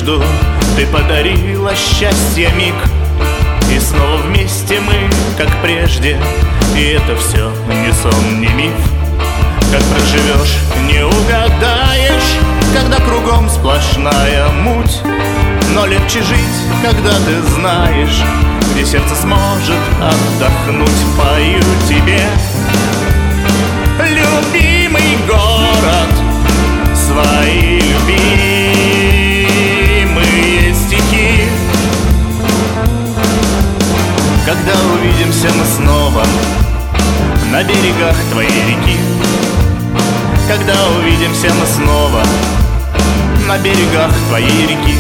надежду, ты подарила счастье миг. И снова вместе мы, как прежде, и это все не сон, не миф. Как проживешь, не угадаешь, когда кругом сплошная муть. Но легче жить, когда ты знаешь, где сердце сможет отдохнуть. Пою тебе, любимый город, свои любимые стихи. Когда увидимся мы снова на берегах твоей реки, когда увидимся мы снова на берегах твоей реки,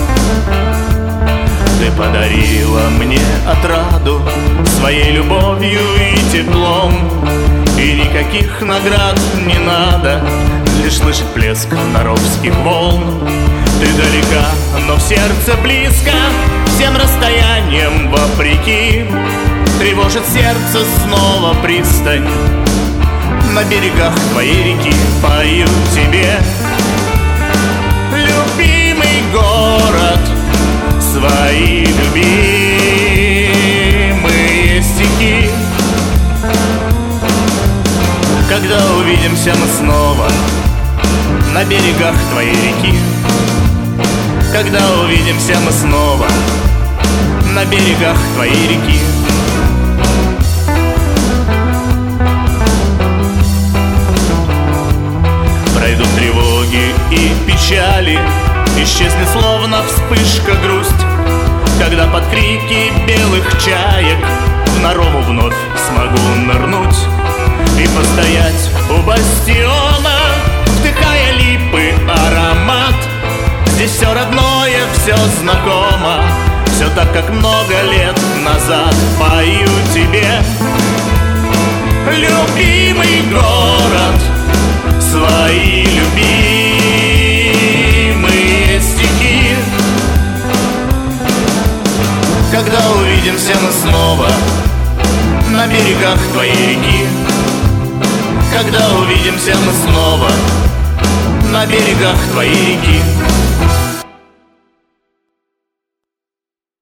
ты подарила мне отраду своей любовью и теплом. И никаких наград не надо, лишь слышать плеск наровских волн. Ты далека, но в сердце близко, всем расстоянием вопреки. Тревожит сердце снова пристань на берегах твоей реки. Пою тебе, любимый город, свои любимые стихи. Когда увидимся мы снова на берегах твоей реки, когда увидимся мы снова на берегах твоей реки. Пройдут тревоги и печали, исчезнет словно вспышка грусть, когда под крики белых чаек в норову вновь смогу нырнуть и постоять у бастиона, вдыхая липы аромат. Здесь все родное, все знакомо, все так, как много лет назад. Пою тебе, любимый город, свои любимые стихи. Когда увидимся мы снова на берегах твоей реки, когда увидимся мы снова на берегах твоей реки.